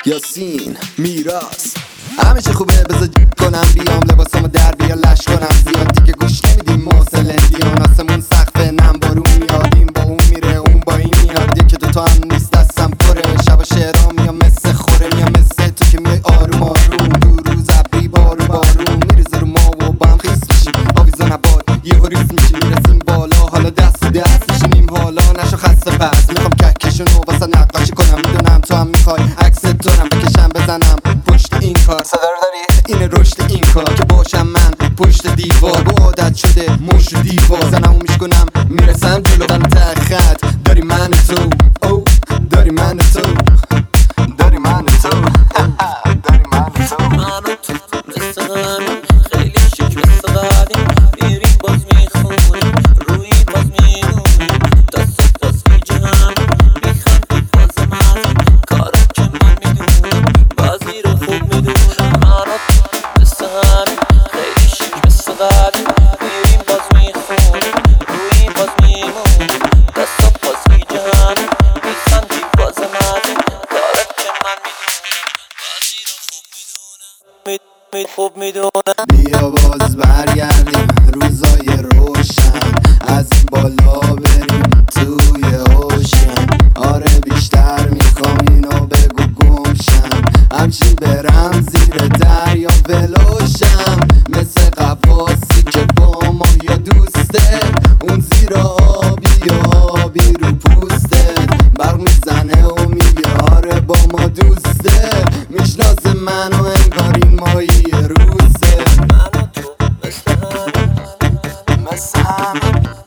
یاسین میراث همیشه خوبه بذار کنم بیام لباسامو در بیا لش کنم زیاد دیگه گوش نمیدیم موصل دیان آسمون سقفه نم بارون میاد این با اون میره اون با این میاد یکی دوتا هم نیست دستم پره شب و شعرام میام مثل خوره میام مثل تو که میای آروم آروم دو روز ابری بارون بارون میریزه رو ما و با هم خیس میشیم آویزا نباد یه ریز میشیم میرسیم بالا حالا دست تو دست میشینیم حالا نشو خسته پس میخوام کهکشونو واسه نقاشی کنم میدونم تو هم میخوای عکس دورم بکشم بزنم پشت این کار صدا رو داری این رشد این کار که باشم من پشت دیوار با عادت شده مشت دیوار زنمو میشکنم میرسم جلو دن ته خط داری من تو او داری من تو داری من تو داری من تو منو تو مثل همین خیلی شک مثل قدیم میریم باز میخونیم روی باز میمونیم دست باز میجهم میخندی باز مزیم کارم که من میدونم بازی رو خوب میدونم منو تو مثل همین خیلی شک مثل قدیم میریم باز میخونیم روی باز میمونیم دست باز میجهم میخندی باز مزیم کارم که من میدونم بازی رو خوب میدونم بیا باز برگردیم روزای روشن از این بالا بریم توی اوشن آره بیشتر میخوام اینو بگو گمشم همچین برم زیر دریا ولوشم مثل قواسی که با ما یا دوسته اون زیر آبی یا آبی رو پوسته برق میزنه و میگه آره با ما دوسته میشناسه منو انگار این مایی روسه منو تو مثل همین